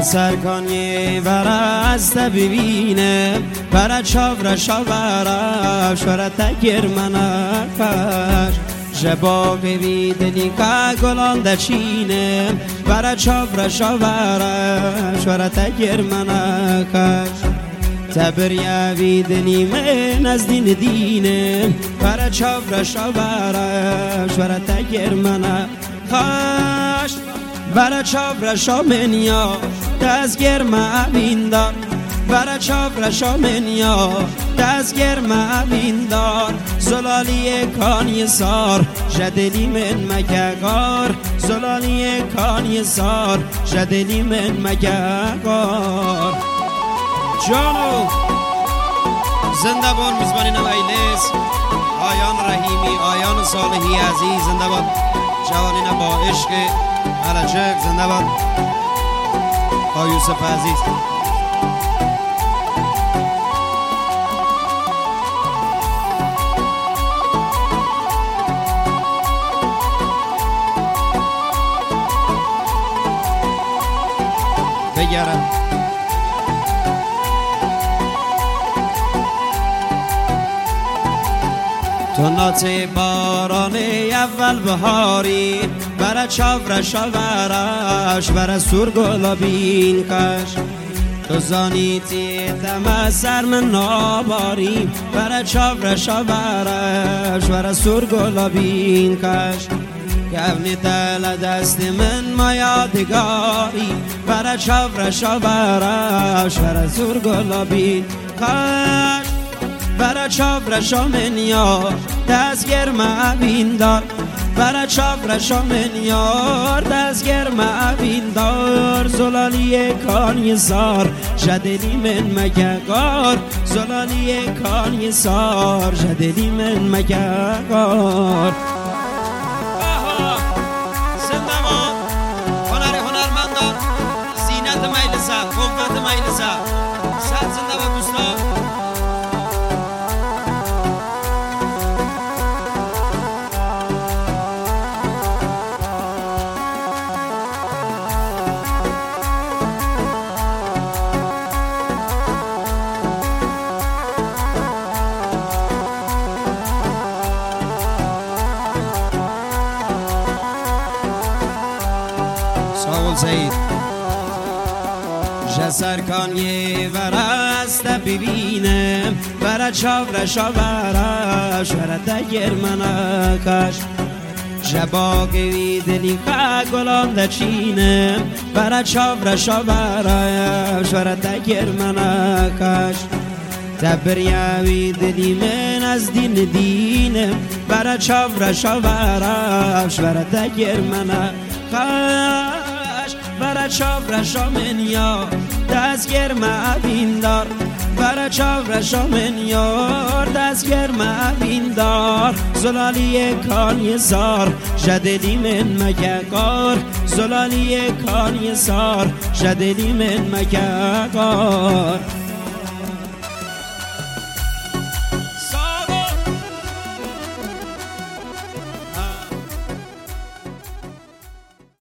سرکانی برست ببینه برا چاورش برش برا تگر منکش جبا ببیدنی که گلان دچینه برا چاورش برش برا تگر منکش تبریا بیدنی من از دین دینه برا چاورش برش برا تگر منکش برا چاورشا منیا دزگر معبیندار برا چاورشا منیا دزگر معبیندار زلالی کانی سار جدلی من مگگار زلالی کانی سار جدلی من مگگار جانو زنده بان میزبانی نویلس آیان رحیمی آیان صالحی عزیز زنده بان جوانین با عشق علچک زنده باد یوسف عزیز بگرم تو نات باران اول بهاری برا چاورش برش برا سور گلابین کش تو زانیتی دم سر من ناباری برا چاورش برش برا سور گلابین کش گونی دل دست من ما یادگاری برا چاورش برش برا سور گلابین کش برا چاورشا منیار دزگر معبیندار برا چاورشا منیار دزگر معبیندار زلالی کانی سار جدلی من مگگار زلالی کانی سار جدلی من مگگار زندمان هنرمندان زینت مجلسه قوت مجلسه صد زنده باد دوستان سعید جسرکانی ورست ببینه برا چاورشا برش برا تگر منکش جباگوی دلی که گلان دچینه برا چاورشا برش برا تگر منکش تبریاوی دلی من از دین دینه برا چاورشا برش برا تگر منکش برا چاورشا منیا دزگر معبیندار برا چاورشا منیار دزگر معبیندار زلالی کانی سار جدلی من مگگار زلالی کانی سار جدلی من مگگار